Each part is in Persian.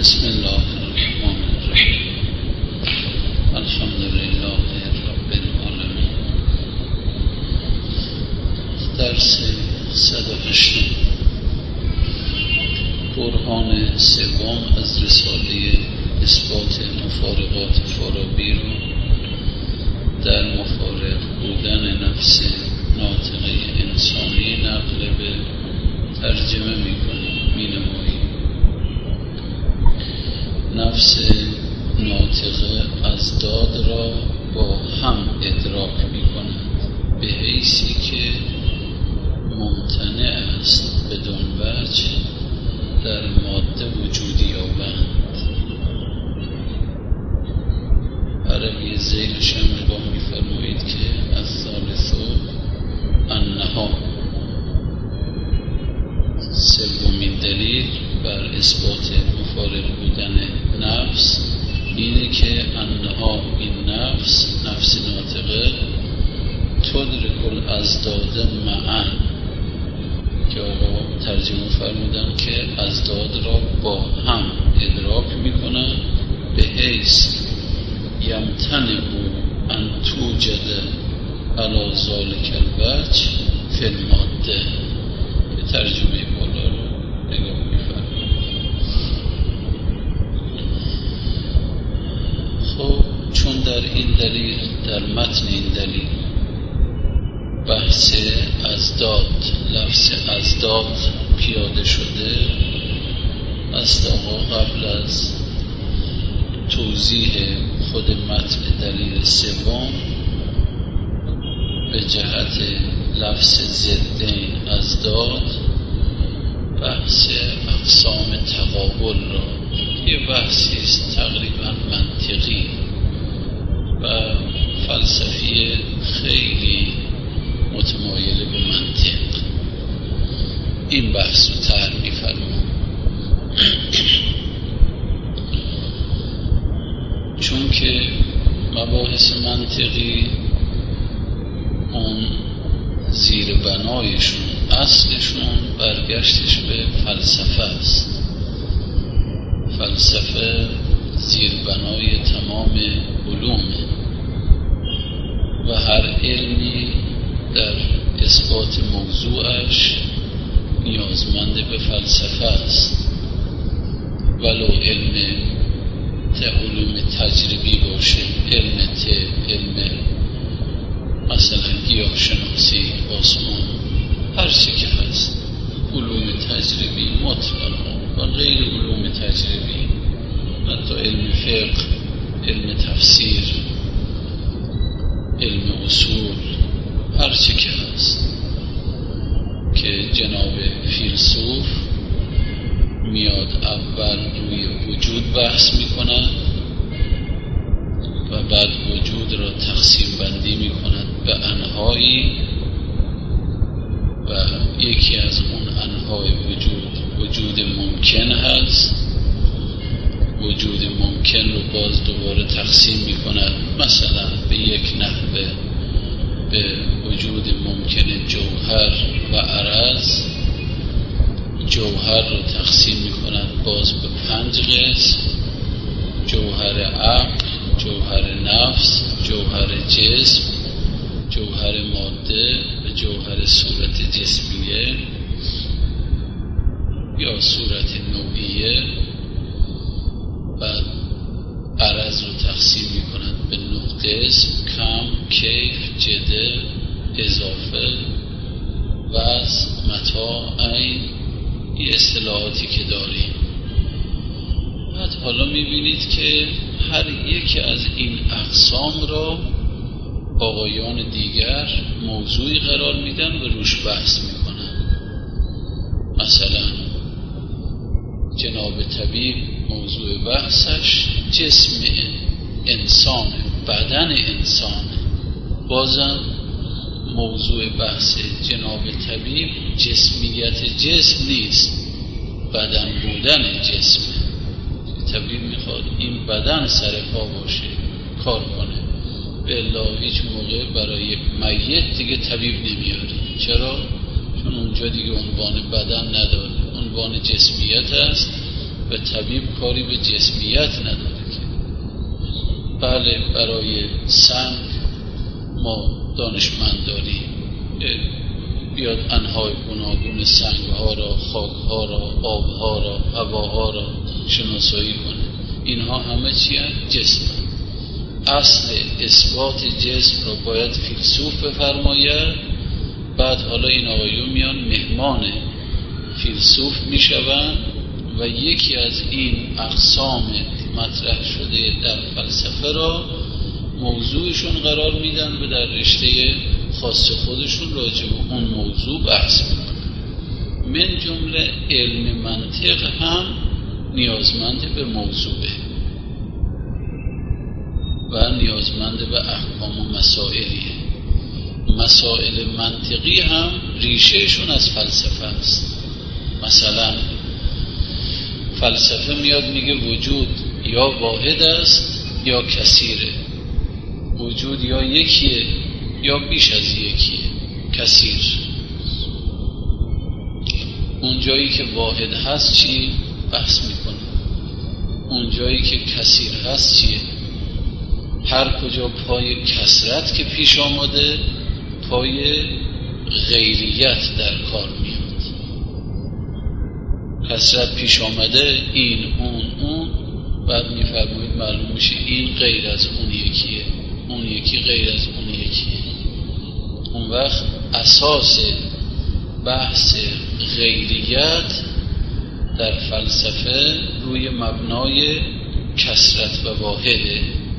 بسم الله الرحمن الرحیم. الحمد لله رب العالمین. درس 108 برهان سوم از رساله اثبات مفارقات فارابی رو در مفارق بودن نفس ناطقه انسانی نقل به ترجمه می‌نماییم. نفس ناطقه اضداد را با هم ادراک می‌کند به حیثی که ممتنع است بدون وجه در ماده وجودی یابند. عربی ذیلش هم نگاه می‌فرمایید که از ثالثو انها، سومین دلیل بر اثبات مفارق بودن نفس اینه که انها، این نفس ناطقه تدرک الاضداد معا، که آقا ترجمه فرمودن که اضداد را با هم ادراک میکنن به حیث یمتنع ان توجد علی ذلک الوجه فی الماده، که ترجمه بالا رو نگاه میفرمایید. خب چون در این دلیل، در متن این دلیل بحث اضداد، لفظ اضداد پیاده شده است، آقا قبل از توضیح خود متن دلیل سوم به جهت لفظ ضدین اضداد بحث اقسام تقابل را، یه بحثی است تقریبا منطقی و فلسفی خیلی متمایل به منطق، این بحث رو طرح می‌فرماید. چون که مباحث منطقی اون زیر بنایشون، اصلشون برگشتش به فلسفه است. فلسفه زیر بنای تمام علومه و هر علمی در اثبات موضوعش نیازمند به فلسفه است، ولو علم علوم تجربی باشه، علم مثلا گیاهشناسی، آسمان، هر چی که هست، علوم تجربی مطلقا و غیر علوم تجربی، حتی علم فقه، علم تفسیر، علم اصول، هر چی که هست که جناب فیلسوف میاد اول روی وجود بحث میکند و بعد وجود را تقسیم بندی میکند به انواعی و یکی از اون انواع وجود ممکن هست. وجود ممکن رو باز دوباره تقسیم میکند، مثلا به یک نحوه به وجود ممکن جوهر و عرض. جوهر رو تقسیم میکند باز به 5 قسم: جوهر عقل، جوهر نفس، جوهر جسم، جوهر ماده و جوهر صورت جسمیه یا صورت نوعیه. بعد عرض رو تقسیم میکند به 9 قسم: کم، کیف، جده، اضافه، وزن، متاع، عین، این اصطلاحاتی که داریم. بعد حالا میبینید که هر یکی از این اقسام را آقایان دیگر موضوعی قرار میدن و روش بحث میکنن. مثلا جناب طبیب موضوع بحثش جسم انسان، بدن انسان. بازم موضوع بحث جناب طبیب جسمیت جسم نیست، بدن بودن جسم. طبیب میخواد این بدن سر پا باشه، کار کنه، به الا هیچ موقع برای یک میت دیگه طبیب نمیاره. چرا؟ چون اونجا دیگه عنوان بدن نداره، عنوان جسمیت است و طبیب کاری به جسمیت نداره که بله برای سنگ ما دانشمند داریم، بیاد انواع گوناگون سنگ ها را، خاک ها را، آب ها را، هواها را شناسایی کنه. اینها همه چی هست؟ جسم. اصل اثبات جسم را باید فیلسوف بفرماید. بعد حالا این آقایون میان مهمان فیلسوف میشوند و یکی از این اقسام مطرح شده در فلسفه را موضوعشون قرار میدن و در رشته خاص خودشون راجع به اون موضوع بحث میکنن. من جمله علم منطق هم نیازمند به موضوعه و نیازمند به احکام و مسائلیه. مسائل منطقی هم ریشهشون از فلسفه است. مثلا فلسفه میاد میگه وجود یا واحد است یا کثیره، وجود یا یکیه یا بیش از یکیه، کثیر. اون جایی که واحد هست چی؟ بحث میکنه. اون جایی که کثیر هست چیه؟ هر کجا پای کثرت که پیش آمده پای غیریت در کار میاد. کثرت پیش آمده این اون بعد میفرمایید معلوم میشه این غیر از اون یکیه، اون یکی غیر از اون یکیه. اون وقت اساس بحث غیریت در فلسفه روی مبنای کثرت و واحده.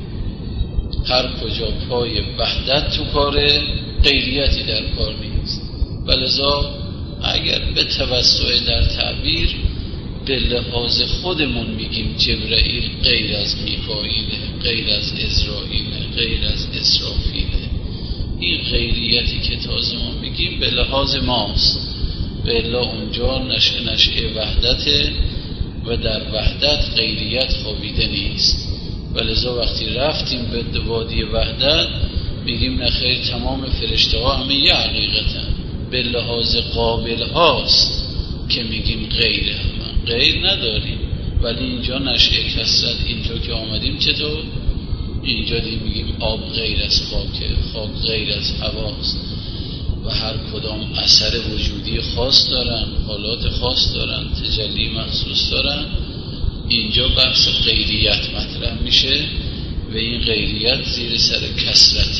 هر کجا پای وحدت تو کاره غیریتی در کار نیست. ولذا اگر به توسع در تعبیر به لحاظ خودمون میگیم جبرائیل غیر از میکائیله، غیر از عزرائیله، غیر از اسرافیله، این غیریتی که تازه ما میگیم به لحاظ ماست، به الا اونجا نشأه وحدته و در وحدت غیریت خوابیده نیست. ولذا وقتی رفتیم به وادی وحدت میگیم نخیر تمام فرشته ها همه یه حقیقتن، به لحاظ قابل هاست که میگیم غیره، همه غیر نداریم. ولی اینجا نشأه کثرت، اینجا که آمدیم چطور؟ اینجا میگیم آب غیر از خاکه، خاک غیر از هواست و هر کدام اثر وجودی خاص دارن، حالات خاص دارن، تجلی مخصوص دارن. اینجا بحث غیریت مطرح میشه و این غیریت زیر سر کثرته.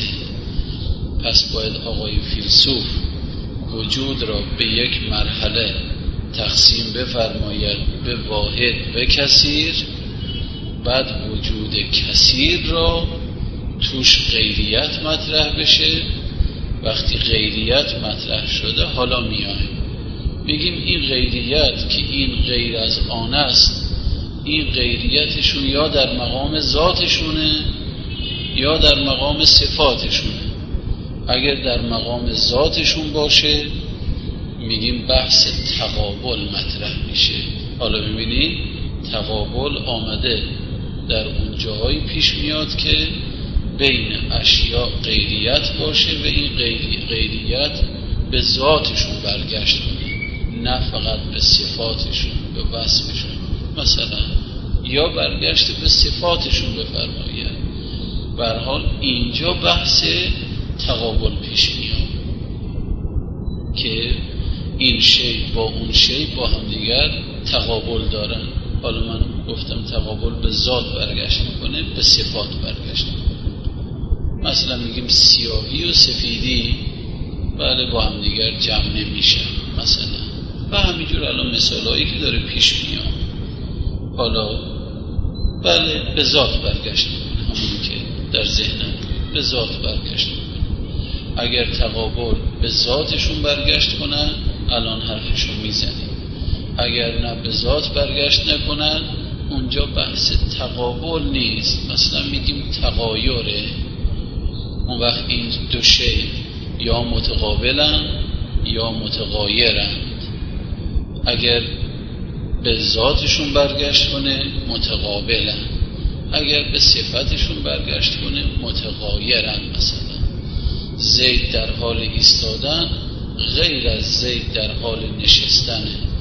پس باید آقای فیلسوف وجود را به یک مرحله تقسیم بفرماید به واحد و کثیر، بعد وجود کثیر را توش غیریت مطرح بشه. وقتی غیریت مطرح شده حالا میایم میگیم این غیریت که این غیر از آن است، این غیریتشون یا در مقام ذاتشونه یا در مقام صفاتشونه. اگر در مقام ذاتشون باشه میگیم بحث تقابل مطرح میشه. حالا ببینید تقابل آمده در اون جاهایی پیش میاد که بین اشیاء غیریت باشه و این غیریت به ذاتشون برگشت کنه، نه فقط به صفاتشون، به وصفشون. مثلا یا برگشت به صفاتشون بفرماید. به هر حال اینجا بحث تقابل پیش میاد که این شی با اون شی با هم دیگر تقابل دارن. حالا من گفتم تقابل به ذات برگشت میکنه، به صفات برگشت میکنه. مثلا میگیم سیاهی و سفیدی بله با هم دیگر جمع نمیشن مثلا، و همینجور الان مثالایی که داره پیش میاد. حالا بله به ذات برگشت میکنه، همونی که در ذهنم به ذات برگشت میکنه. اگر تقابل به ذاتشون برگشت کنن الان حرفشون میزنیم، اگر نه به ذات برگشت نکنن اونجا بحث تقابل نیست، مثلا میگیم تغایره. اون وقت این دو شی یا متقابلن یا متغایرند. اگر به ذاتشون برگشت کنه متقابلن، اگر به صفتشون برگشت کنه متغایرن. مثلا زید در حال ایستادن غیر از زید در حال نشستنه.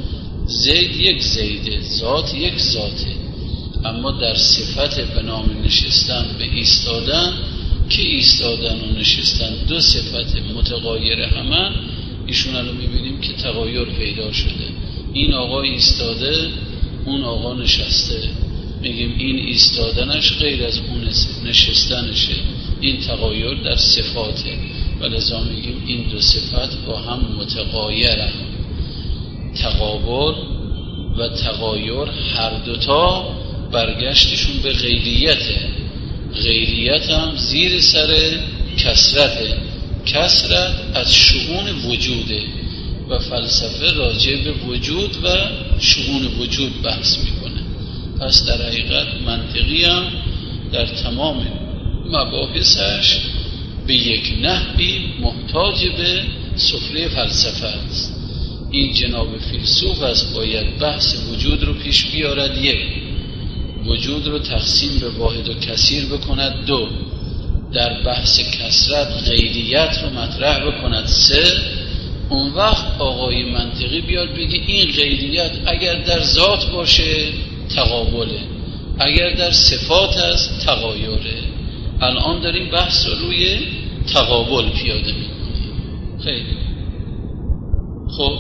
زید یک زیده، ذات یک ذاته، اما در صفت به نام نشستن به ایستادن که ایستادن و نشستن دو صفت متغایر همه، ایشون الان میبینیم که تغایر پیدا شده. این آقا ایستاده، اون آقا نشسته، میگیم این ایستادنش غیر از اون نشستنشه، این تغایر در صفاته و لذا میگیم این دو صفت با هم متغایرن. تقابل و تغایر هر دوتا برگشتشون به غیریته. غیریت هم زیر سر کثرته. کثرت از شؤون وجوده و فلسفه راجع به وجود و شؤون وجود بحث میکنه. پس در حقیقت منطقی هم در تمام مباحثش به یک نحوی محتاج به سفره فلسفه است. این جناب فیلسوف است باید بحث وجود رو پیش بیارد، یک، وجود رو تقسیم به واحد و کثیر بکند، دو، در بحث کثرت غیریت رو مطرح بکند، سه، اون وقت آقای منطقی بیاد بگی این غیریت اگر در ذات باشه تقابله، اگر در صفات است تغایره. الان داریم بحث رو روی تقابل پیاده میکنیم. خیلی خب،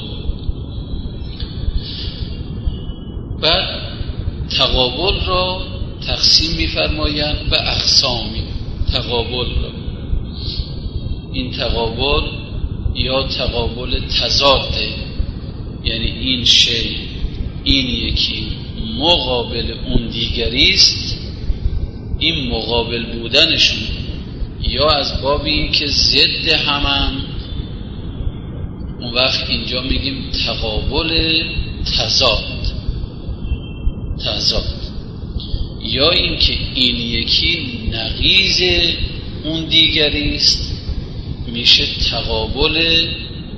بعد تقابل را تقسیم می‌فرمایند به اقسامی. تقابل را، این تقابل یا تقابل تضاده، یعنی این شی، این یکی مقابل اون دیگری است، این مقابل بودنشون یا از باب این که ضد همن، اون وقت اینجا میگیم تقابل تضاد. یا اینکه این یکی نقیض اون دیگری است، میشه تقابل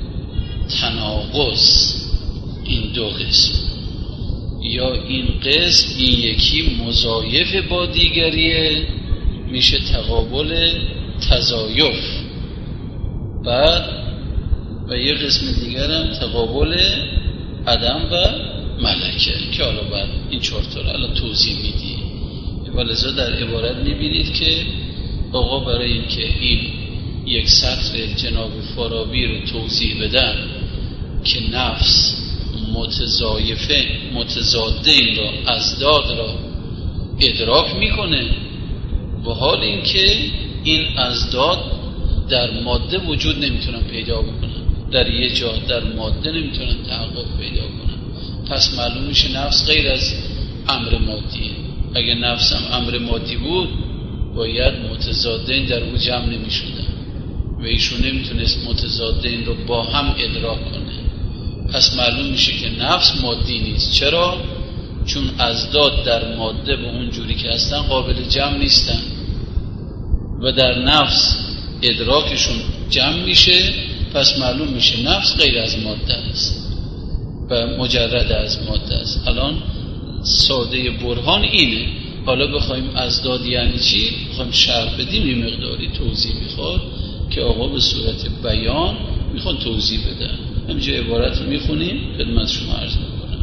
تناقض. این دو قسم، یا این قسم این یکی مضایف با دیگریه، میشه تقابل تضایف. بعد و یه قسم دیگر هم تقابل عدم و ملکه که حالا بعد این چهارتا رو الان توضیح میدی. ولذا در عبارت میبینید که آقا برای اینکه این یک سطر جناب فارابی رو توضیح بدن که نفس متضایفه متضادین را، ازداد را ادراک میکنه، به حال اینکه این ازداد در ماده وجود نمیتونن پیدا بکنن، در یه جا در ماده نمیتونن تحقق پیدا کنن. پس معلوم میشه نفس غیر از امر مادیه. اگه نفس هم امر مادی بود باید متضادین در او جمع نمیشدن و ایشون نمیتونست متضادین رو با هم ادراک کنه. پس معلوم میشه که نفس مادی نیست. چرا؟ چون ازداد در ماده به اون جوری که هستن قابل جمع نیستن و در نفس ادراکشون جمع میشه. پس معلوم میشه نفس غیر از ماده است و مجرد از ماده است. الان ساده برهان اینه. حالا بخوایم ازداد یعنی چی بخوایم شرح بدیم، یه مقداری توضیح میخواد که آقا به صورت بیان میخوان توضیح بدن. همینجا عبارت رو میخونیم خدمت شما عرض میکنم.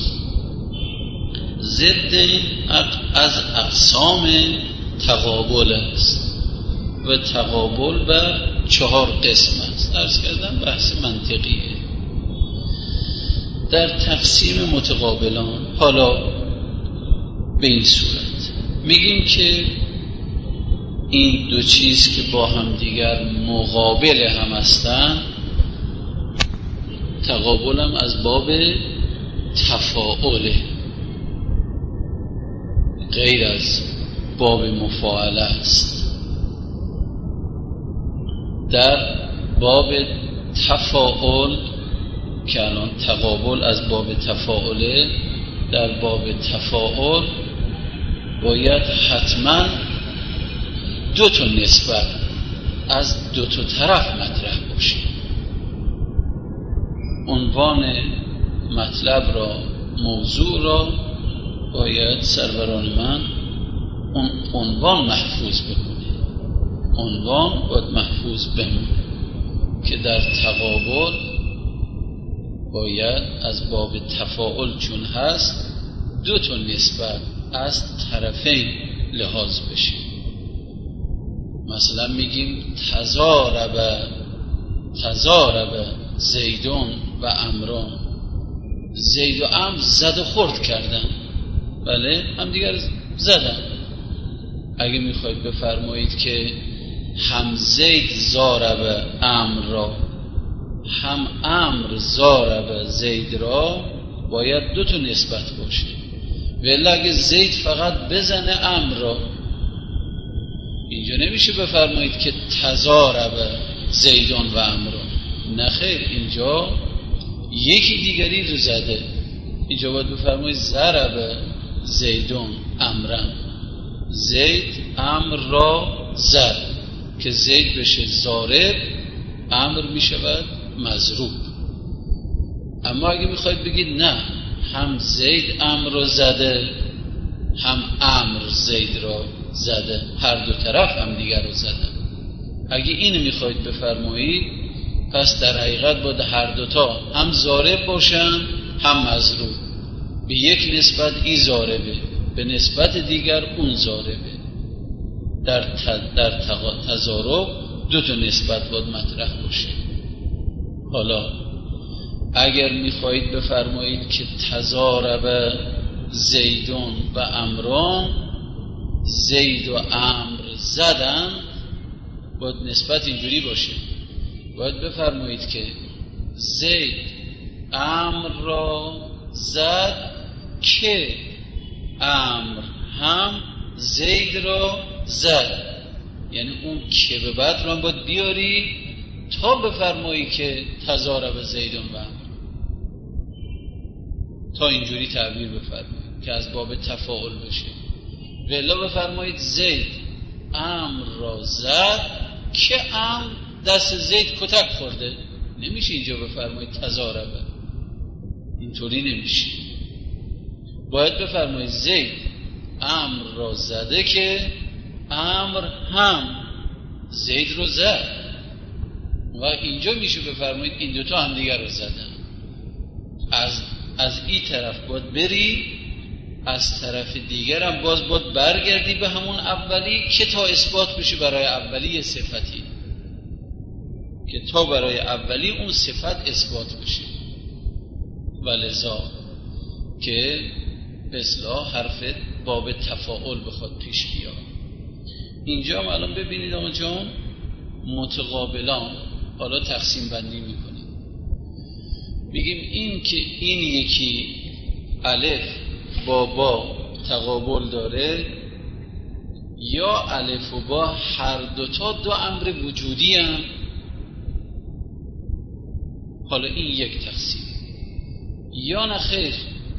ضد از اقسام تقابل است و تقابل بر 4 قسم است. عرض کردم بحث منطقیه. در تقسیم متقابلان حالا به این صورت میگیم که این دو چیز که با هم دیگر مقابل هم هستن، تقابل هم از باب تفاعله، غیر از باب مفاعله است. در باب تفاعل که الان تقابل از باب تفاعله، در باب تفاعل باید حتما 2 تا نسبت از 2 تا طرف مطرح باشه. عنوان مطلب را، موضوع را باید سروران من اون عنوان محفوظ بکنه. عنوان باید محفوظ بمونه که در تقابل باید از باب تفاعل چون هست دو تا نسبت از طرفین لحاظ بشه. مثلا میگیم تضارب زیدون و عمران، زید و عمرو زد و خورد کردن، بله هم دیگر زدن. اگه میخواید بفرمایید که هم زید زارب عمرو را هم عمرو زارب زید را، باید دو تا نسبت باشه. ولی اگه زید فقط بزنه عمرو را، اینجا نمیشه بفرمایید که تضارب زیدون و عمرو. نه خیر، اینجا یکی دیگری رو زده. اینجا باید بفرمایید ضرب زیدون عمرن، زید عمرو را زد که زید بشه ضارب، عمرو میشود مضروب. اما اگه میخواید بگید نه، هم زید عمرو را زده هم عمرو زید را زده، هر دو طرف هم دیگر رو زدن، اگه اینو میخواید بفرمایید، پس در حقیقت باید هر دوتا هم ضارب باشن هم مضروب. به یک نسبت ای ضاربه، به نسبت دیگر اون ضاربه. در تضارب دو تا نسبت باید مطرح باشه. حالا اگر میخواهید بفرمایید که تضارب زیدون و عمران، زید و عمرو زدن، باید نسبت اینجوری باشه. باید بفرمایید که زید عمرو را زد که عمرو هم زید را زد. یعنی اون که به بعد رو هم باید بیاری تا بفرمایی که تضارب زیدون و عمرو، تا اینجوری تعبیر بفرمایید که از باب تفاعل بشه. ولی بفرمایید زید عمرو را زد که عمرو دست زید کتک خورده، نمیشه اینجا بفرمایید تضاربه، اینطوری نمیشه. باید بفرمایید زید عمرو را زده که عمرو هم زید رو زد، و اینجا میشه بفرمایید این دوتا هم دیگر رو زدن. از این طرف باید بری، از طرف دیگر هم باید برگردی به همون اولی که تا اثبات بشه برای اولی صفتی، که تا برای اولی اون صفت اثبات بشه. ولذا که به اصطلاح حرف باب تفاعل بخواد پیش بیاد. اینجا هم الان ببینید آقا جان، متقابلان حالا تقسیم بندی میکنیم. میگیم این که این یکی الف با با تقابل داره، یا الف و با هر دوتا دو امر وجودی هم. حالا این یک تقسیم. یا نه خیر،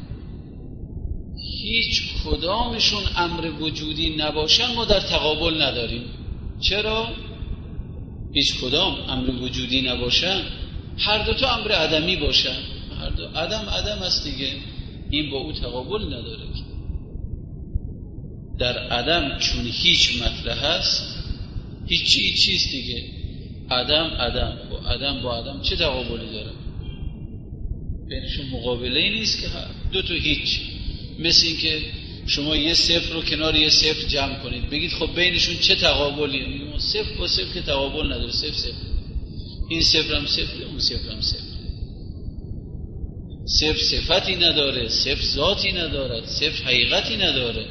هیچ کدامشون امر وجودی نباشن ما در تقابل نداریم. چرا؟ هیچ کدام امر وجودی نباشن، هر دوتا امر عدمی باشن. هر دو عدم است دیگه، این با او تقابل نداره. در عدم چون هیچ مطرح هست، هیچ چیز دیگه. عدم و عدم با عدم چه تقابلی داره؟ بینشون مقابله ای نیست که دو تا هیچ. مثل این که شما یه صفر رو کنار یه صفر جمع کنید، بگید خب بینشون چه تقابلیه؟ میگم صفر با صفر که تقابل نداره، صفر. این صفر هم صفر، اون صفر هم صفر. صفر صفتی نداره، صفر ذاتی نداره، صفر حقیقتی نداره.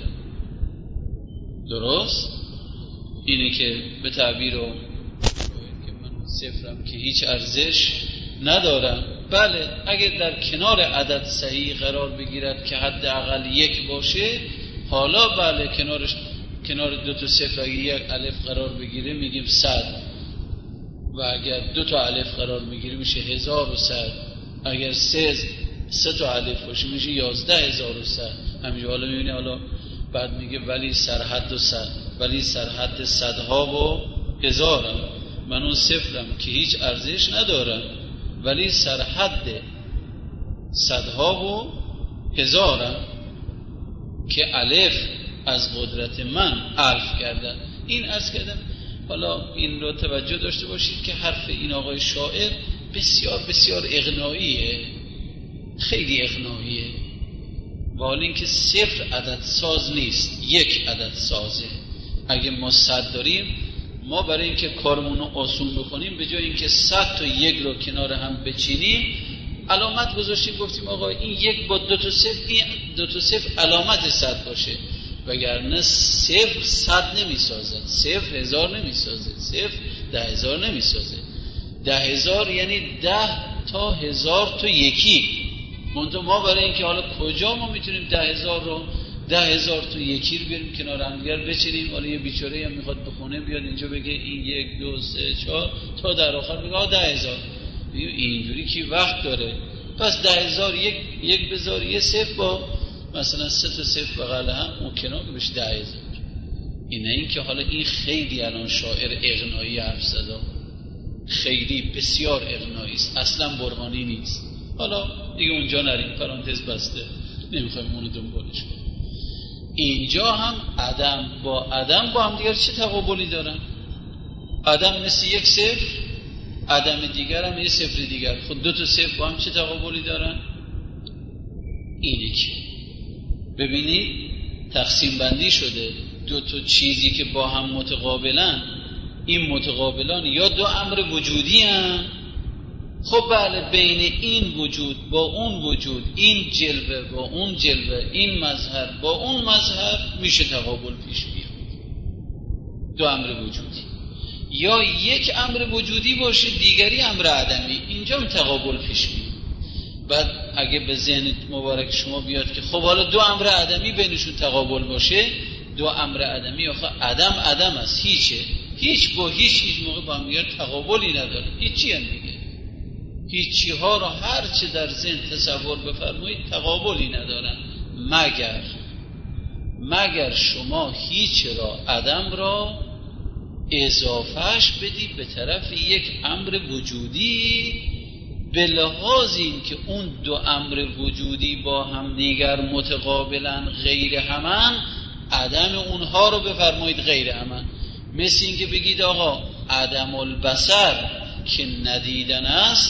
درست؟ اینه که به تعبیر رو که من صفرم که هیچ ارزش ندارم. بله، اگر در کنار عدد صحیح قرار بگیرد که حداقل یک باشه، حالا بله کنار دو تا صفر اگر یک الف قرار بگیره میگیم 100، و اگر دو تا الف قرار بگیره میشه 1100. اگر سه تا الف باشه میشه 11100. همینجا حالا میبینی، حالا بعد میگه ولی سرحد و 100، ولی سرحد صدها و هزارم. من اون صفرم که هیچ ارزش ندارم، ولی سرحد صدها و هزارم که الف از قدرت من الف کردن. این عرض کردم. حالا این رو توجه داشته باشید که حرف این آقای شاعر بسیار بسیار اغنائیه. خیلی اقناعیه، ولی اینکه صفر عدد ساز نیست، یک عدد سازه. اگه ما 100 داریم، ما برای اینکه کارمون رو آسون بکنیم به جای اینکه 100 تا یک رو کنار هم بچینیم علامت گذاشتیم، گفتیم آقا این یک با 2 تا صفر، این 2 تا صفر علامت 100 باشه، وگرنه صفر 100 نمیسازد، صفر 1000 نمیسازه، صفر 10,000 نمیسازه. 10,000 یعنی 10 تا 1000 تا یکی. منتها ما برای اینکه حالا کجا ما میتونیم 10,000 رو 10,000 تا یکی رو بیاریم کنار هم دیگر بچینیم، حالا یه بیچاره هم میخواد به خونه بیاد اینجا بگه این 1 2 3 4 تا در آخر بگه 10,000. اینجوری کی وقت داره؟ پس 10,000 یک بذار یه صفر با مثلا 3 تا صفر بغل هم اون کنار بشه 10,000. اینه این که حالا این خیلی الان شاعر اغنایی حرف زده، خیلی بسیار اغنایی است، اصلا برهانی نیست. حالا دیگه اونجا نریم، پرانتز بسته، نمیخوایم اونو دنبالش کنیم. اینجا هم عدم با هم دیگر چه تقابلی دارن؟ عدم مثل یک صفر، عدم دیگر هم یه صفر دیگر، خود 2 تا صفر با هم چه تقابلی دارن؟ اینه که ببینید تقسیم بندی شده، 2 تا چیزی که با هم متقابلن، این متقابلان یا 2 امر وجودی هستند. خب بله، بین این وجود با اون وجود، این جلوه با اون جلوه، این مظهر با اون مظهر میشه تقابل پیش بیاد، 2 امر وجودی. یا یک امر وجودی باشه دیگری امر عدمی، اینجا هم تقابل پیش میاد. بعد اگه به ذهن مبارک شما بیاد که خب حالا 2 امر عدمی بینشون تقابل باشه، 2 امر عدمی آخه عدم است، هیچ با هیچ موقع با هم دیگر تقابلی نداره، هیچی هم دیگه، هیچی ها را هر چه در ذهن تصور بفرمایید تقابلی ندارن، مگر شما هیچ را عدم را اضافهش بدی به طرف یک امر وجودی، به لحاظ این که اون 2 امر وجودی با هم دیگر متقابلن، غیر همن، عدم اونها رو بفرمایید غیر همن. مثل این که بگید آقا عدم البصر که ندیدن است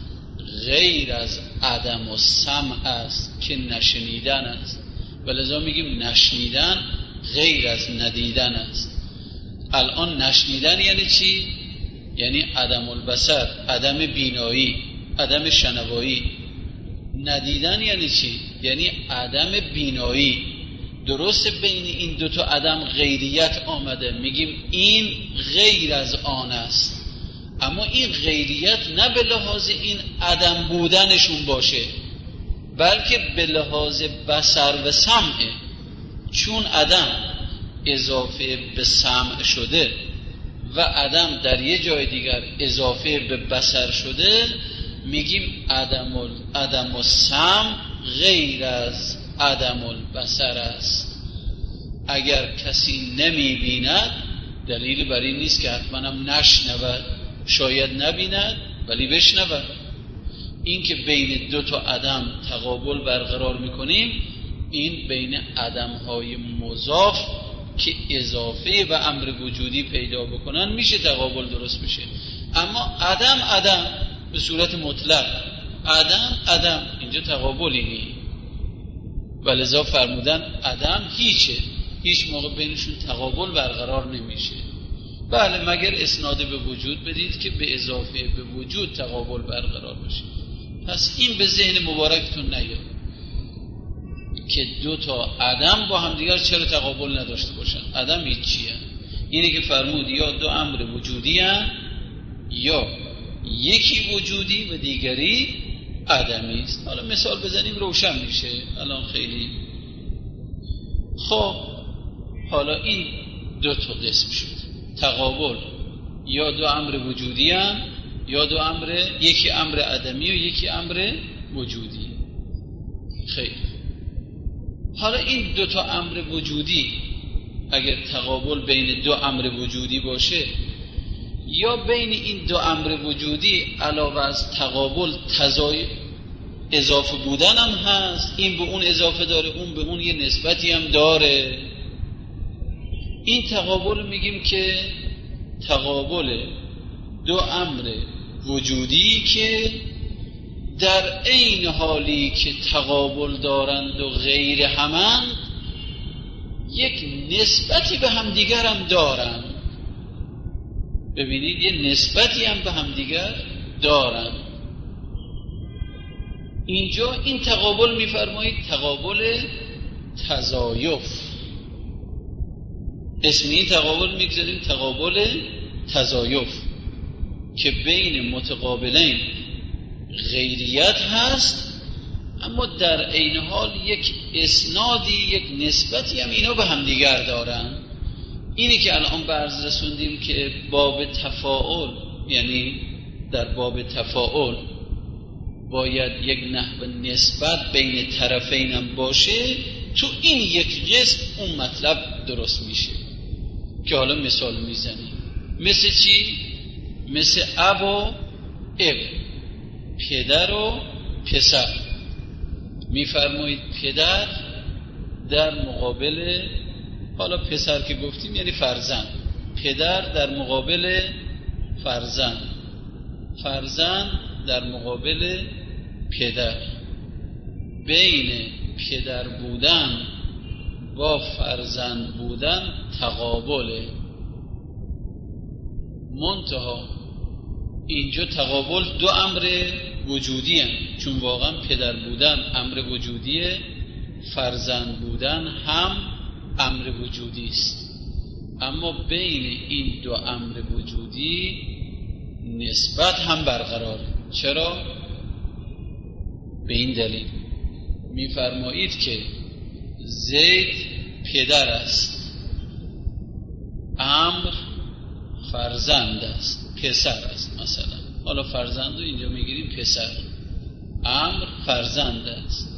غیر از عدم السمع است که نشنیدن است، ولذا میگیم نشنیدن غیر از ندیدن است. الان نشنیدن یعنی چی؟ یعنی عدم البصر، عدم بینایی، عدم شنوایی. ندیدن یعنی چی؟ یعنی عدم بینایی. درسته بین این 2 تا عدم غیریت آمده، میگیم این غیر از آن است، اما این غیریت نه به لحاظ این عدم بودنشون باشه، بلکه به لحاظ بصر و سمعه. چون عدم اضافه به سمع شده و عدم در یه جای دیگر اضافه به بصر شده، میگیم عدم السمع غیر از عدم البصر است. اگر کسی نمیبیند دلیل بر این نیست که حتما هم نشنود، شاید نبیند ولی بشنود. این که بین 2 تا عدم تقابل برقرار میکنیم، این بین عدم‌های مضاف که اضافه به امر وجودی پیدا بکنن میشه تقابل درست میشه. اما عدم به صورت مطلق، عدم اینجا تقابلی نیست، ولذا فرمودن عدم هیچ موقع بینشون تقابل برقرار نمیشه. بله مگر اسناد به وجود بدید که به اضافه به وجود تقابل برقرار بشه. پس این به ذهن مبارکتون نیاد که 2 تا عدم با هم دیگر چرا تقابل نداشته باشن. عدم هیچیه، اینه که فرمود یا 2 امر وجودی هست، یا یکی وجودی و دیگری عدمی است. حالا مثال بزنیم روشن میشه الان خیلی. خب حالا این 2 تا قسم شد تقابل، یا 2 امر وجودی هست یا 2 امر، یکی امر عدمی و یکی امر وجودی. خیلی حالا این 2 تا امر وجودی اگر تقابل بین 2 امر وجودی باشه، یا بین این 2 امر وجودی علاوه از تقابل اضافه بودن هم هست، این به اون اضافه داره، اون به اون یه نسبتی هم داره، این تقابل میگیم که تقابل 2 امر وجودی که در عین حالی که تقابل دارند و غیر همند، یک نسبتی به همدیگر هم دارند. ببینید یه نسبتی هم به همدیگر دارند. اینجا این تقابل می‌فرمایید تقابل تضایف. اسم این تقابل می‌گذاریم تقابل تضایف که بین متقابلین غیریت هست، اما در عین حال یک اسنادی، یک نسبتی هم اینا به همدیگر دارن. اینی که الان به عرض رسوندیم که باب تفاعل، یعنی در باب تفاعل باید یک نحو نسبت بین طرفین هم باشه. تو این یک جسم اون مطلب درست میشه که حالا مثال میزنیم. مثل چی؟ مثل اب و ابن، پدر و پسر. میفرمایید پدر در مقابل، حالا پسر که گفتیم یعنی فرزند، پدر در مقابل فرزند، فرزند در مقابل پدر. بین پدر بودن با فرزند بودن تقابله. منتها اینجا تقابل دو امر وجودی هست، چون واقعا پدر بودن امر وجودیه، فرزند بودن هم امر وجودی است. اما بین این دو امر وجودی نسبت هم برقراره. چرا؟ به این دلیل میفرمایید که زید پدر است، عمرو فرزند است، پسر است. مثلا حالا فرزند رو اینجا میگیریم پسر، عمرو فرزند است.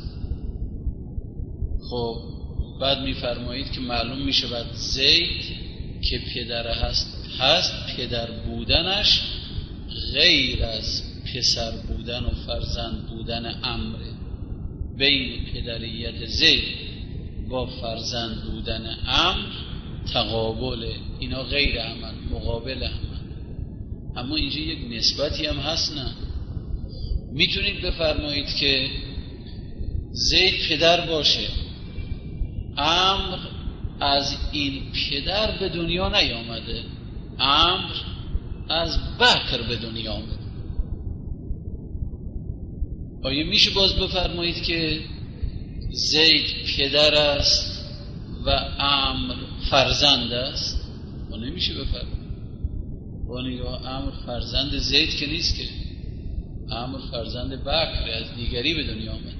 خب بعد میفرمایید که معلوم میشه بعد زید که پدر هست پدر بودنش غیر از پسر بودن و فرزند بودن عمرو. بین پدریت زید با فرزند بودن عمرو تقابله، اینا غیر همن، مقابل همن. اما اینجا یک نسبتی هم هست. نه میتونید بفرمایید که زید پدر باشه، عمرو از این پدر به دنیا نیامده، عمرو از بکر به دنیا آمده. آیا میشه باز بفرمایید که زید پدر است و عمرو فرزند است؟ و نمیشه بفرمایید. عمرو فرزند زید که نیست، که عمرو فرزند بکر از دیگری به دنیا آمد.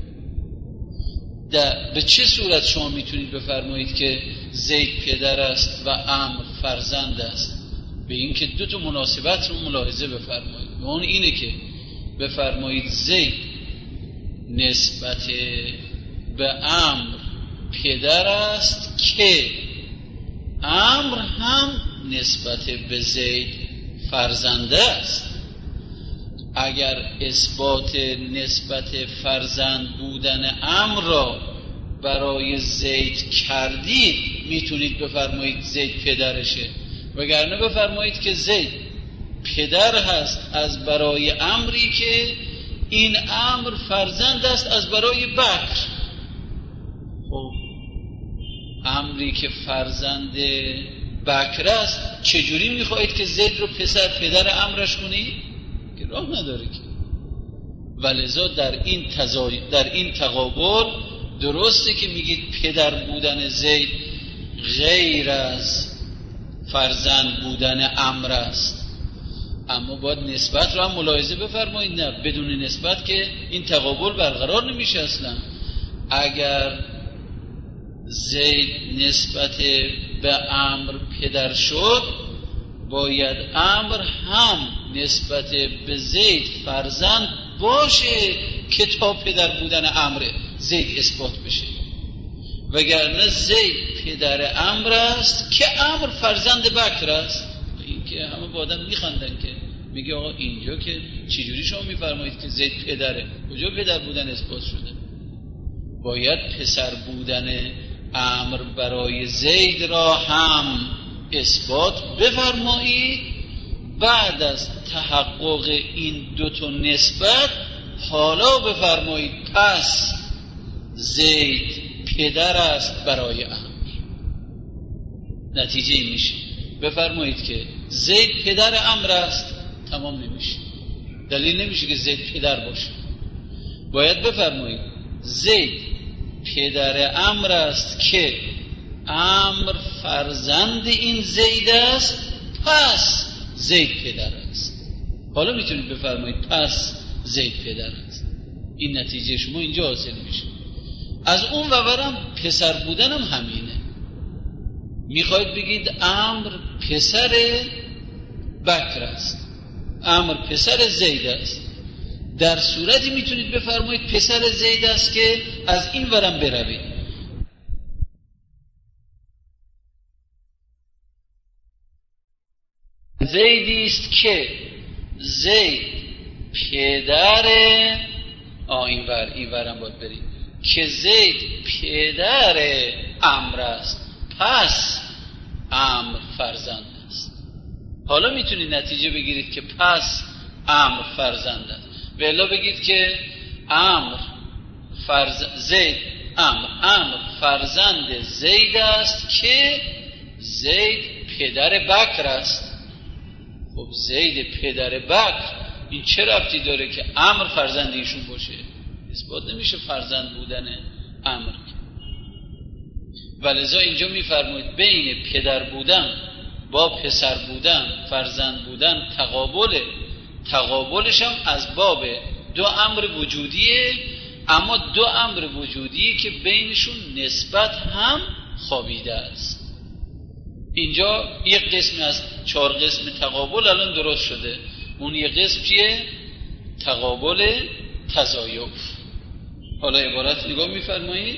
به چه صورت شما میتونید بفرمایید که زید پدر است و عمرو فرزند است؟ به این که دو تا مناسبت رو ملاحظه بفرمایید. و اون اینه که بفرمایید زید نسبت به عمرو پدر است که عمرو هم نسبت به زید فرزنده است. اگر اثبات نسبت فرزند بودن عمرو را برای زید کردید میتونید بفرمایید زید پدرشه، وگرنه بفرمایید که زید پدر هست از برای عمری که این عمرو فرزند است از برای بکر. خب عمری که فرزند بکر است چجوری میخواهید که زید رو پدر عمرش کنید؟ که راه نداره که. ولذا در این تقابل درسته که میگید پدر بودن زید غیر از فرزند بودن عمرو است، اما باید نسبت رو هم ملاحظه بفرمایید. نه بدون نسبت که این تقابل برقرار نمیشه اصلا. اگر زید نسبت به عمرو پدر شد، باید عمرو هم نسبت به زید فرزند باشه که تا پدر بودن عمرو زید اثبات بشه. وگرنه زید پدر عمرو است که عمرو فرزند بکر است. این که همه با آدم میخندن که میگه آقا اینجا که چجوری شما میفرمایید که زید پدره؟ کجا پدر بودن اثبات شده؟ باید پسر بودن عمرو برای زید را هم اثبات بفرمایید. بعد از تحقق این دو تا نسبت حالا بفرمایید پس زید پدر است برای امر. نتیجه این میشه بفرمایید که زید پدر امر است، تمام نمیشه، دلیل نمیشه که زید پدر باشه. باید بفرمایید زید پدر امر است که امر فرزند این زید است، پس زید پدر است. حالا میتونید بفرمایید پس زید پدر است. این نتیجه شما اینجا حاصل میشه. از اون ورم پسر بودن هم همینه. میخواید بگید امر پسر بکر است، امر پسر زید است، در صورتی میتونید بفرمایید پسر زید است که از این ورم بروید. زیدی است که زید پدر این ورم باید برید که زید پدر امر است، پس امر فرزند است. حالا میتونید نتیجه بگیرید که پس امر فرزند است. و الا بگید که امر فرزند زید است که زید پدر بکر است. خب زید پدر بکر این چه ربطی داره که امر فرزند ایشون باشه؟ اثبات نمیشه فرزند بودن امر. ولذا اینجا میفرمایید بین پدر بودن با پسر بودن، فرزند بودن تقابلش هم از باب دو امر وجودیه، اما دو امر وجودی که بینشون نسبت هم خوابیده است. اینجا یک قسم از 4 قسم تقابل الان درست شده. اون یک قسم چیه؟ تقابل تضایف. حالا عبارت نگاه میفرمایید.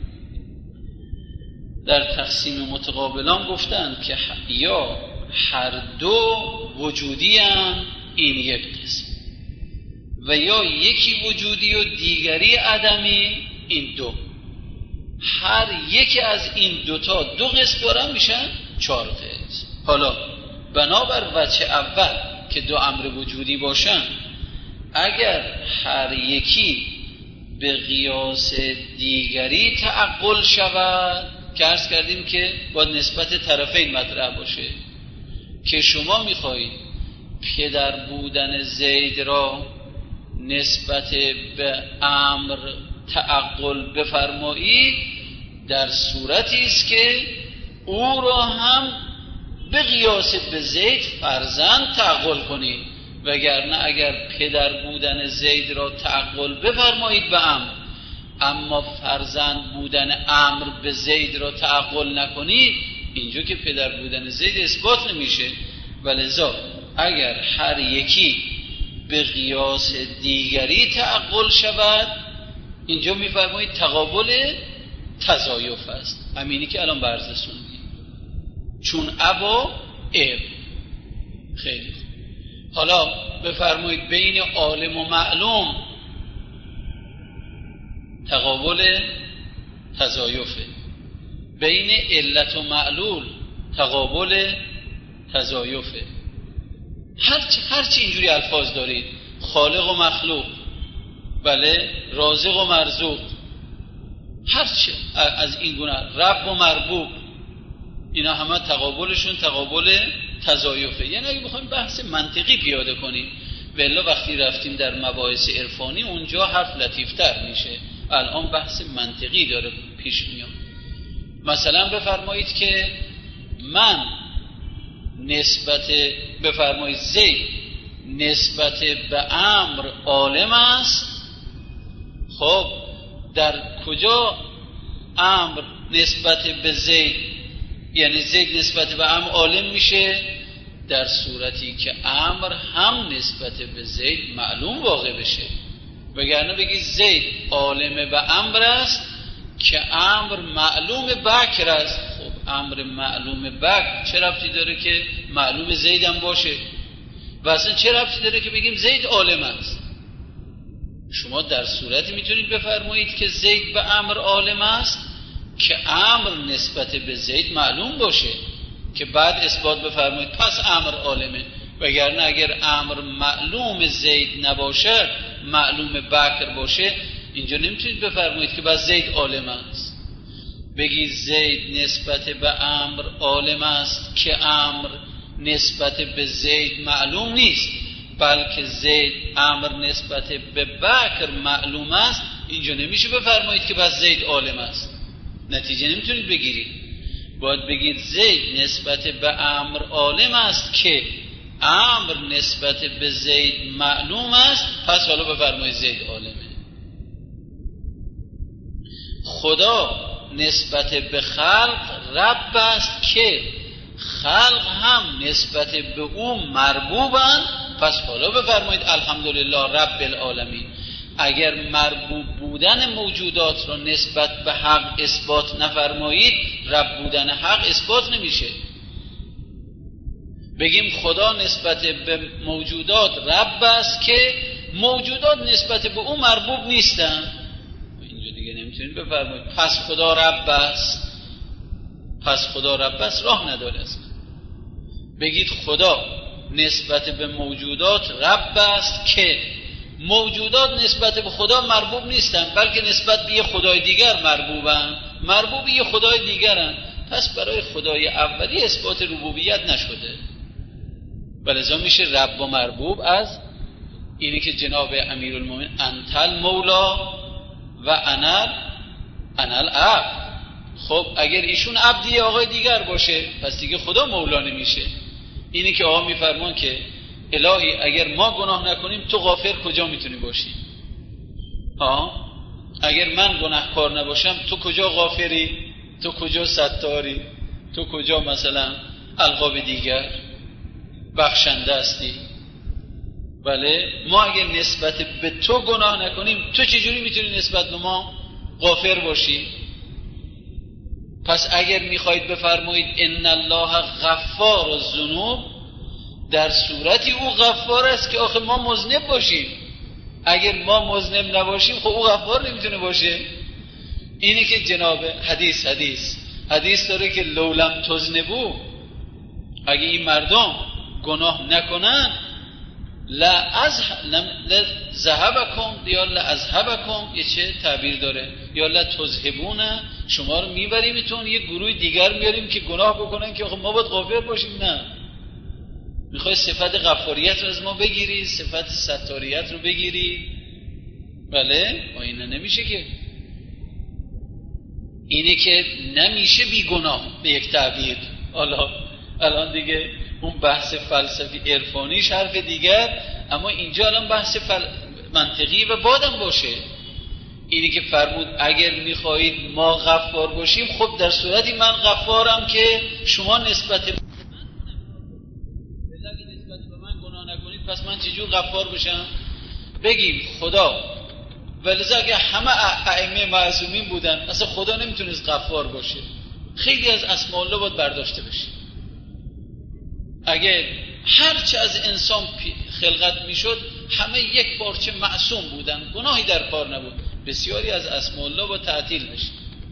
در تقسیم متقابلان گفتن که یا هر دو وجودی هم این یک قسم، و یا یکی وجودی و دیگری عدمی این دو. هر یکی از این دوتا دو قسم دارن میشن 4 قسم. حالا بنابر وجه اول که دو امر وجودی باشن، اگر هر یکی به قیاس دیگری تعقل شود، که عرض کردیم که با نسبت طرفین مطرح باشه، که شما میخواهید پدر بودن زید را نسبت به امر تعقل بفرمایید، در صورتی است که او را هم به قیاس به زید فرزند تعقل کنید. وگرنه اگر پدر بودن زید را تعقل بفرمایید به امر، اما فرزند بودن امر به زید را تعقل نکنید، اینجا که پدر بودن زید اثبات نمیشه. ولذا اگر هر یکی به قیاس دیگری تعقل شود، اینجا میفرمایید تقابل تضایف است. همینی که الان برزسوندیم، چون ابا اب. خیلی حالا بفرمایید بین عالم و معلوم تقابل تضایفه، بین علت و معلول تقابل تضایفه. هرچی اینجوری الفاظ دارید، خالق و مخلوق، بله، رازق و مرزوق، هرچی از این گونه، رب و مربوب، اینا همه تقابلشون تقابل تضایفه. یعنی اگه بخوایم بحث منطقی پیاده کنیم، والا وقتی رفتیم در مباحث عرفانی اونجا حرف لطیفتر میشه. الان بحث منطقی داره پیش میاد. مثلا بفرمایید که من بفرمایید زید نسبت به امر عالم است. خب در کجا امر نسبت به زید، یعنی زید نسبت به امر عالم میشه؟ در صورتی که امر هم نسبت به زید معلوم واقع بشه. وگرنه بگید زید عالم به امر است که امر معلوم بکر است. خب امر معلوم بکر چه ربطی داره که معلوم زید هم باشه؟ و اصلا چه ربطی داره که بگیم زید عالم است؟ شما در صورتی میتونید بفرمایید که زید به امر عالم است که امر نسبت به زید معلوم باشه، که بعد اثبات بفرمایید پس امر عالمه. وگرنه اگر امر معلوم زید نباشد، معلوم بکر باشه، اینجا نمیتونید بفرمایید که بس زید عالم است. بگید زید نسبت به امر عالم است که امر نسبت به زید معلوم نیست، بلکه زید امر نسبت به بکر معلوم است. اینجا نمیشه بفرمایید که بس زید عالم است، نتیجه نمیتونید بگیرید. باید بگید زید نسبت به امر عالم است که امر نسبت به زید معلوم است، پس حالا بفرمایید زید عالمه. خدا نسبت به خلق رب است که خلق هم نسبت به او مربوبند، پس حالا بفرمایید الحمدلله رب العالمین. اگر مربوب بودن موجودات را نسبت به حق اثبات نفرمایید، رب بودن حق اثبات نمیشه. بگیم خدا نسبت به موجودات رب است که موجودات نسبت به او مربوب نیستند، اینجا دیگه نمیتونید بفرمایید پس خدا رب است. پس خدا رب است راه نداره اصلا. بگید خدا نسبت به موجودات رب است که موجودات نسبت به خدا مربوب نیستند، بلکه نسبت به یه خدای دیگر مربوبند، مربوب یه خدای دیگرند. پس برای خدای اولی اثبات ربوبیت نشده، ولذا میشه رب و مربوب از اینی که جناب امیرالمومنین انتل مولا و انل عبد. خب اگر ایشون عبدی آقای دیگر باشه، پس دیگه خدا مولا نمیشه. اینی که آقا میفرمان که الهی اگر ما گناه نکنیم تو غافر کجا میتونی باشی؟ اگر من گناهکار نباشم تو کجا غافری؟ تو کجا ستاری؟ تو کجا مثلا القاب دیگر بخشنده هستی؟ بله، ما اگر نسبت به تو گناه نکنیم تو چجوری میتونی نسبت به ما غافر باشی؟ پس اگر میخواید بفرمایید ان الله غفار الذنوب، در صورتی او غفار است که آخه ما مذنب باشیم. اگر ما مذنب نباشیم خب او غفار نمیتونه باشه. اینی که جناب حدیث داره که لولم تذنبو، اگه این مردم گناه نکنن لذهبکم یا لازهبکم، یه چه تعبیر داره، یا لتذهبون، شما رو میبریمتون یه گروه دیگر میاریم که گناه بکنن که ما باید غافر باشیم. نه، میخوای صفت غفاریت رو از ما بگیری، صفت ستاریت رو بگیری. بله، اینه نمیشه که، اینه که نمیشه بی گناه به یک تعبیر. الان دیگه اون بحث فلسفی عرفانیش حرف دیگر، اما اینجا الان بحث منطقی و بادم باشه. اینی که فرمود اگر میخواهید ما غفار باشیم، خب در صورتی من غفارم که شما نسبت به من گناه نکنید، پس من چجور غفار بشم؟ بگیم خدا، ولذا اگه همه ائمه معصومین بودن اصلا خدا نمیتونست غفار باشه. خیلی از اسماء الله باید برداشته بشه. اگه هرچه از انسان خلقت میشد همه یک پارچه معصوم بودن، گناهی در کار نبود، بسیاری از اسماء الله با تعطیل بشه.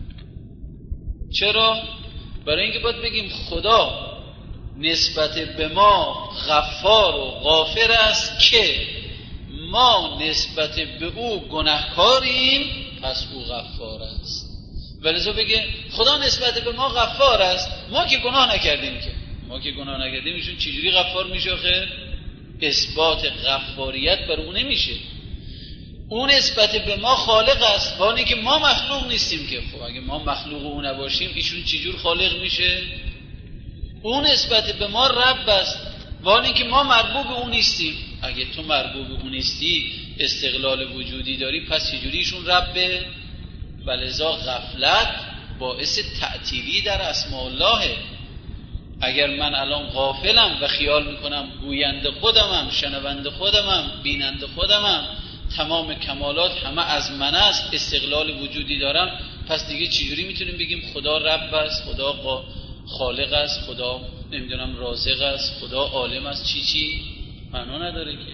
چرا؟ برای اینکه باید بگیم خدا نسبت به ما غفار و غافر است که ما نسبت به او گناهکاریم، پس او غفار است. ولذا بگه خدا نسبت به ما غفار است، ما که گناه نکردیم. که ما که گناه نکردیم ایشون چجوری غفار میشه؟ آخه اثبات غفاریت بر اون نمیشه. اون نسبت به ما خالق است، با اینکه ما مخلوق نیستیم. که خب اگه ما مخلوق او نباشیم ایشون چجور خالق میشه؟ اون نسبت به ما رب است، با اینکه ما مربوب او نیستیم. اگه تو مربوب او نیستی، استقلال وجودی داری، پس چجوری ایشون ربه؟ ولذا غفلت باعث تعطیلی در اسماء الله. اگر من الان غافلم و خیال میکنم گوینده خودمم، شنونده خودمم، بیننده خودمم، تمام کمالات همه از من است، استقلال وجودی دارم، پس دیگه چجوری میتونیم بگیم خدا رب است، خدا خالق است، خدا نمیدونم رازق است، خدا عالم است؟ چی معنا نداره که.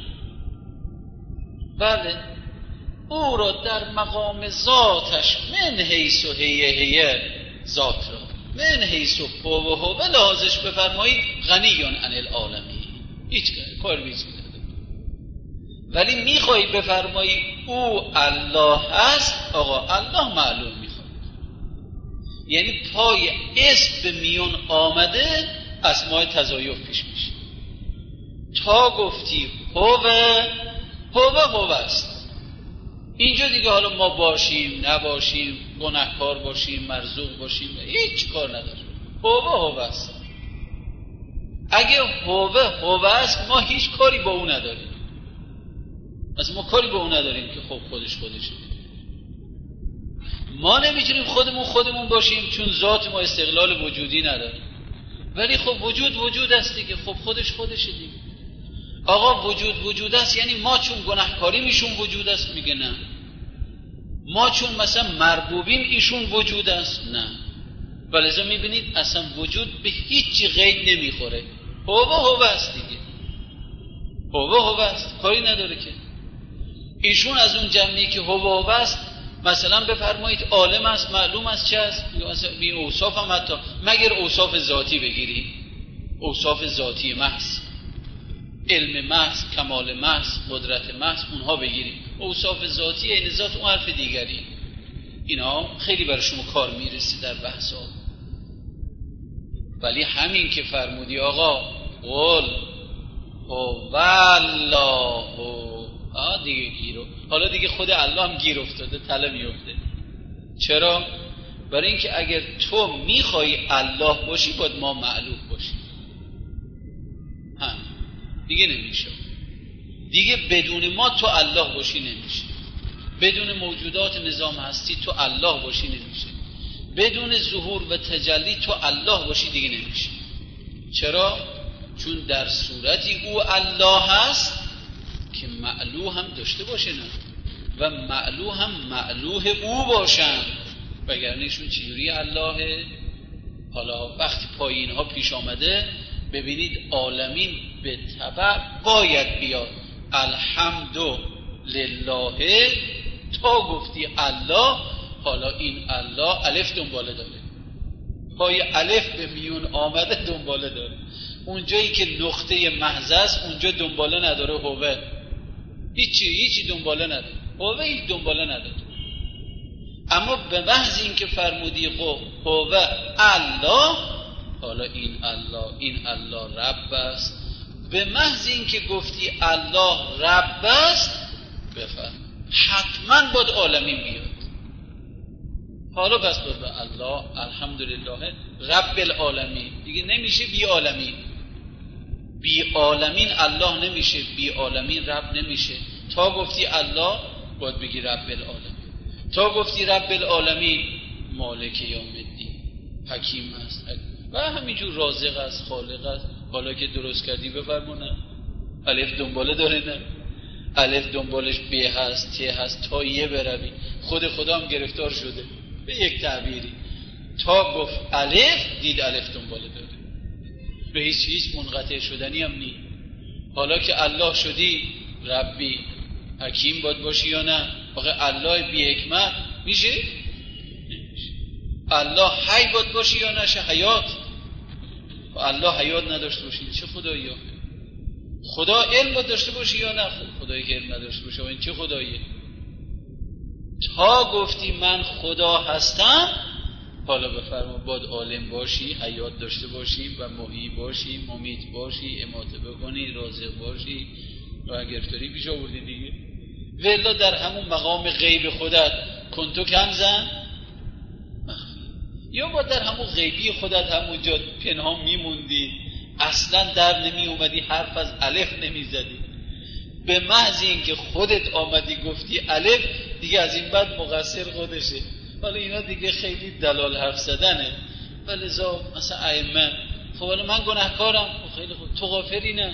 بله، او را در مقام ذاتش من حیث و هیه ذات را، من حیث و هو به لحاظش بفرمایید غنیون عن العالمین، هیچ کار بیچی نداره. ولی میخوای بفرمایی او الله هست، آقا الله معلوم میخواد. یعنی پای اسم به میون آمده اسماء تضایف پیش میشه. تا گفتی هو است، اینجا دیگه حالا ما باشیم نباشیم، گناهکار باشیم مرزوق باشیم، هیچ کار نداره. هو است. اگه هو است ما هیچ کاری با اون نداریم. از ما کاری با اون نداریم که خب خودشه. ما نمیتونیم خودمون باشیم چون ذات ما استقلال وجودی نداره. ولی خب وجود است دیگه، خب خودشه دیگه. آقا وجود است یعنی ما چون گناهکاری میشون وجود است؟ میگه نه. ما چون مثلا مربوبیم ایشون وجود است؟ نه. ولذا میبینید اصلا وجود به هیچی قید نمیخوره. هو است دیگه. هو است، کاری نداره که. ایشون از اون جمعی که هو است، مثلا بفرمایید عالم است، معلوم است چه است، مثلا بی اوصاف هم حتی مگر اوصاف ذاتی بگیری، اوصاف ذاتی محض، علم محض، کمال محض، قدرت محض، اونها بگیری. اوصاف ذاتی این ذات اون حرف دیگری. اینا خیلی برای شما کار میرسه در بحثا. ولی همین که فرمودی آقا قل هو الله، دیگه گیرو، حالا دیگه خود الله هم گیر افتاده، تله میفته. چرا؟ برای اینکه اگر تو میخوای الله باشی باید ما معلوم باشی. دیگه نمیشه. دیگه بدون ما تو الله باشی نمیشه. بدون موجودات نظام هستی تو الله باشی نمیشه. بدون ظهور و تجلی تو الله باشی دیگه نمیشه. چرا؟ چون در صورتی او الله هست که معلوه هم داشته باشه نه و معلوه هم معلوه او باشن، وگرنه ایشون چجوری الله؟ حالا وقتی پایین ها پیش آمده ببینید عالمین به تبع باید بیاد الحمد لله، تا گفتی الله، حالا این الله الف دنباله داره، پای الف به میون آمده دنباله داره. اونجایی که نقطه محض است اونجا دنباله نداره هوه، هیچی دنباله نداره، هوه هیچ دنباله نداره. اما به محض این که فرمودی هوه الله، حالا این الله رب است. به محض این که گفتی الله رب است بفهم حتما باید عالمین بیاد. حالا بس باید به الله الحمدلله رب العالمین، دیگه نمیشه بی عالمین. بی عالمین الله نمیشه، بی عالمین رب نمیشه. تا گفتی الله باید بگی رب العالمین. تا گفتی رب العالمین مالک یوم الدین، حکیم است و همینجور رازق است، خالق است. حالا که درست کردی بفرمونه الف دنباله داره، نه الف دنبالش ب هست، ت هست، تا یه بروی. خود خدا هم گرفتار شده به یک تعبیری، تا گفت الف دید الف دنباله داره، به هیچ منقطع شدنی هم نی. حالا که الله شدی ربی حکیم باید باشی یا نه؟ آخه الله بی حکمت میشه؟ نمیشه. الله حی باید باشی یا نشه؟ حیات. الله حیات نداشته باشی چه خدایی؟ خدا علم باید داشته باشی یا نه؟ خدایی که علم نداشته باشه این چه خداییه؟ تا گفتی من خدا هستم، حالا بفرما باید عالم باشی، حیات داشته باشی و محیی باشی، ممیت باشی، اماته بکنی، رازق باشی و گرفتاری پیش آوردی دیگه. ولی در همون مقام غیب خودت کنتو کنزن مخفی، یا با در همون غیبی خودت همونجا پنهان میموندی، اصلا در نمی اومدی، حرف از الف نمی زدی. به محض این که خودت آمدی گفتی الف، دیگه از این بعد مقصر خودشه. حالا اینا دیگه خیلی دلال حرف زدنه. ولذا مثلا ائمه خب حالا من گناهکارم، خیلی خوب، تو غافری نه؟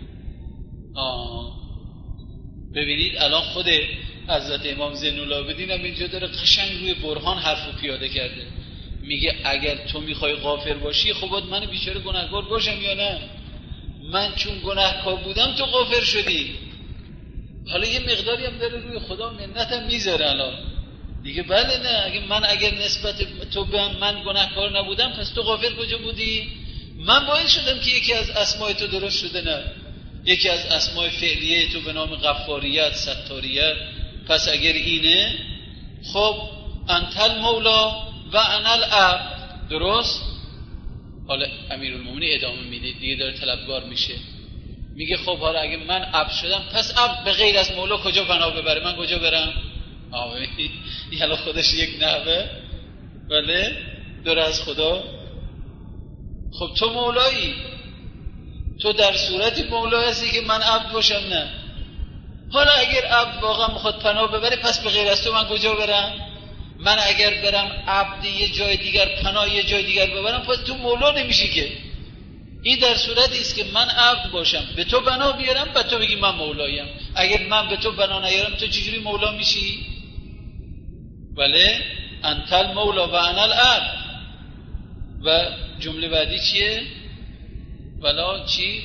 ببینید الان خود حضرت امام زین العابدین هم اینجا داره قشنگ روی برهان حرفو پیاده کرده. میگه اگر تو میخوای غافر باشی خب باید من بیچاره گناهکار باشم یا نه؟ من چون گناهکار بودم تو غافر شدی. حالا یه مقداری هم داره روی خدا منتم میذاره الان دیگه. بله نه، اگر نسبت تو به من گناهکار نبودم پس تو غافر کجا بودی؟ من باعث شدم که یکی از اسماء تو درست شده. نه یکی از اسماء فعلیه تو به نام غفاریت، ستاریت. پس اگر اینه، خب انت المولا و انا العبد. درست؟ حالا امیرالمومنین ادامه میده دیگه، داره طلبگار میشه، میگه خب حالا اگه من عبد شدم، پس عبد به غیر از مولا کجا پناه ببره؟ من کجا برم؟ یعنی خودش یک نحوه بله داره از خدا. خب تو مولایی، تو در صورتی مولا هستی که من عبد باشم؟ نه. حالا اگر عبد واقعا میخواد پناه ببره، پس به غیر از تو من کجا برم؟ من اگر برم عبد یه جای دیگر، پناه یه جای دیگر ببرم، پس تو مولا نمیشی که. این در صورتی است که من عبد باشم، به تو بنا بیارم، بعد تو بگی من مولایم. اگر من به تو بنا نیارم، تو چجوری مولا میشی؟ بله انت المولا و انا العبد. و جمله بعدی چیه؟ ولا چی؟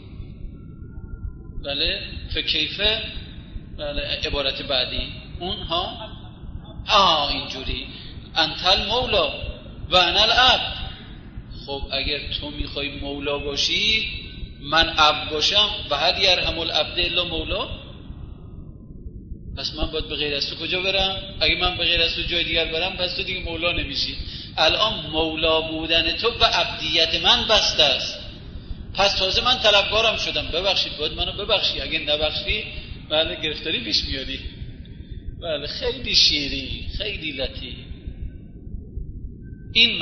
بله فکیفه. بله عبارت بعدی اونها اینجوری انت المولا و انا العبد. خب اگر تو میخوای مولا باشی، من عبد باشم، و هل یرحم العبد الا مولا، پس من باید به غیر از تو کجا برم؟ اگه من به غیر از تو جای دیگر برم، پس تو دیگه مولا نمیشی. الان مولا بودن تو به عبدیت من بسته است، پس تازه من طلبگارم شدم. ببخشید، باید منو ببخشی، اگه نبخشی بله گرفتاری پیش میاری. بله خیلی شیرین، خیلی لطیف. این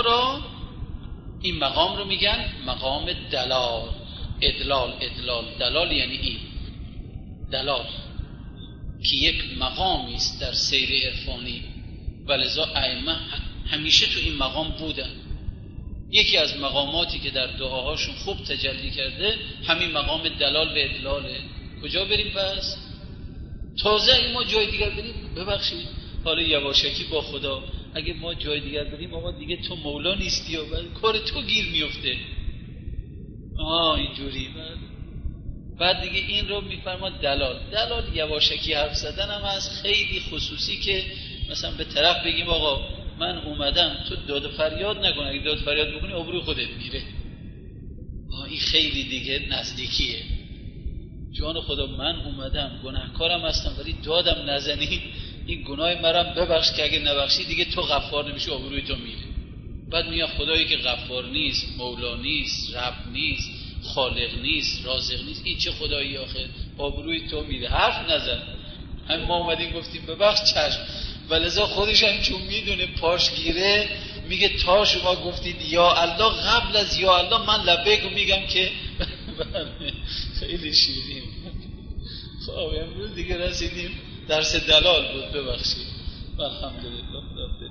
مقام رو میگن مقام دلال. دلال یعنی این دلال که یک مقامی است در سیر عرفانی، ولذا ائمه همیشه تو این مقام بودن. یکی از مقاماتی که در دعاهاشون خوب تجلی کرده همین مقام دلال و ادلاله. کجا بریم پس؟ تازه اگه ما جای دیگر بریم، ببخشید حالا یواشکی با خدا، اگه ما جای دیگر بریم آقا دیگه تو مولا نیستی و کار تو گیر میفته. اینجوری. بعد دیگه این رو میفرما دلال یواشکی حرف زدن هم از خیلی خصوصی، که مثلا به طرف بگیم آقا من اومدم، تو داد و فریاد نکن، اگه داد و فریاد بکنی آبروی خودت میره. این خیلی دیگه نزدیکیه. جان خدا من اومدم گناهکارم هستم، ولی دادم نزنی، این گناه مرم ببخش، که اگه نبخشی دیگه تو غفار نمیشی، آبروی تو میره. بعد میاد خدایی که غفار نیست، مولا نیست، رب نیست، خالق نیست، رازق نیست، این چه خدایی آخه؟ آبروی تو میره. حرف نزن. هم ما اومدیم گفتیم ببخش، چشم. ولذا خودش هم چون میدونه پاش گیره، میگه تا شما گفتید یا الله، قبل از یا الله من لبیک میگم که خیلی شیرین. خب امروز دیگه رسیدیم درس دلال بود، ببخشید. الحمدلله.